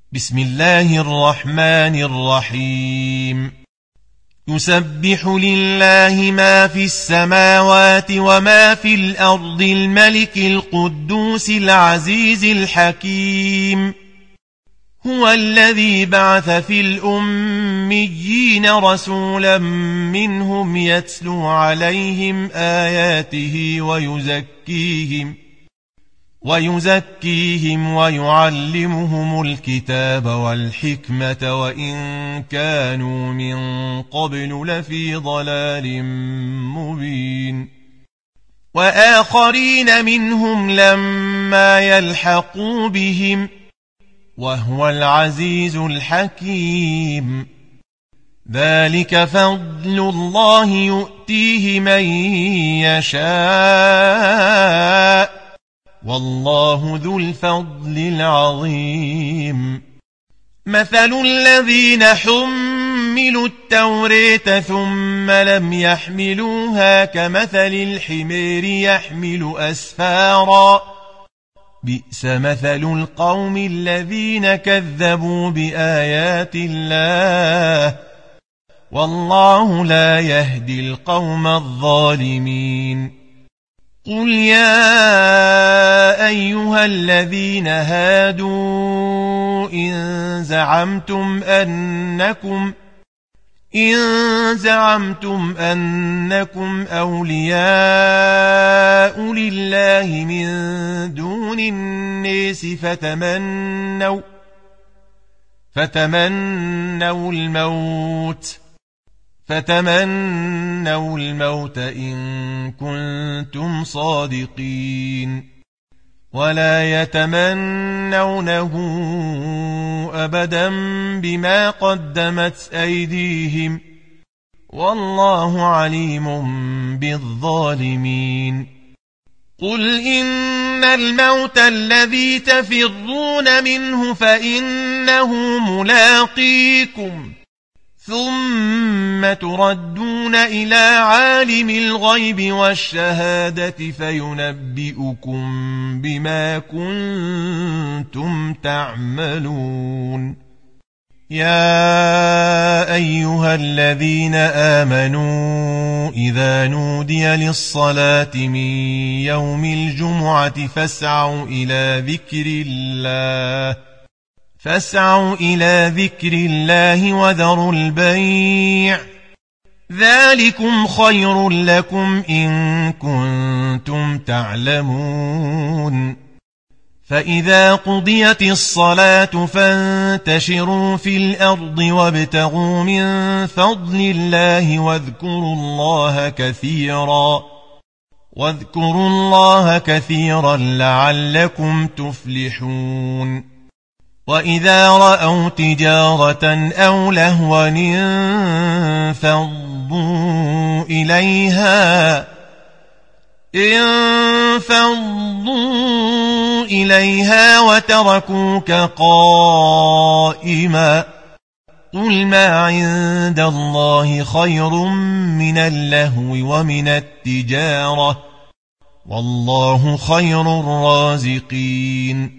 بسم الله الرحمن الرحيم يسبح لله ما في السماوات وما في الأرض الملك القدوس العزيز الحكيم هو الذي بعث في الأميين رسولا منهم يتلو عليهم آياته ويزكيهم ويعلمهم الكتاب والحكمة وإن كانوا من قبل لفي ضلال مبين وآخرين منهم لما يلحقوا بهم وهو العزيز الحكيم ذلك فضل الله يؤتيه من يشاء والله ذو الفضل العظيم مثل الذين حملوا التوراة ثم لم يحملوها كمثل الحمير يحمل أسفارا بئس مثل القوم الذين كذبوا بآيات الله والله لا يهدي القوم الظالمين قل يا أيها الذين هادوا إن زعمتم أنكم أولياء لله من دون الناس فتمنوا الموت إن كنتم صادقين ولا يتمنونه أبدا بما قدمت أيديهم والله عليم بالظالمين قل إن الموت الذي تفرون منه فإنه ملاقيكم ثم تردون إلى عالم الغيب والشهادة فينبئكم بما كنتم تعملون يا أيها الذين آمنوا إذا نودي للصلاة من يوم الجمعة فاسعوا إلى ذكر الله وذروا البيع ذلكم خير لكم إن كنتم تعلمون فإذا قضيت الصلاة فانتشروا في الأرض وابتغوا من فضل الله واذكروا الله كثيرا لعلكم تفلحون وإذا رأوا تجارة أو لهوا انفضوا إليها وتركوك قائما قل ما عند الله خير من اللهو ومن التجارة والله خير الرازقين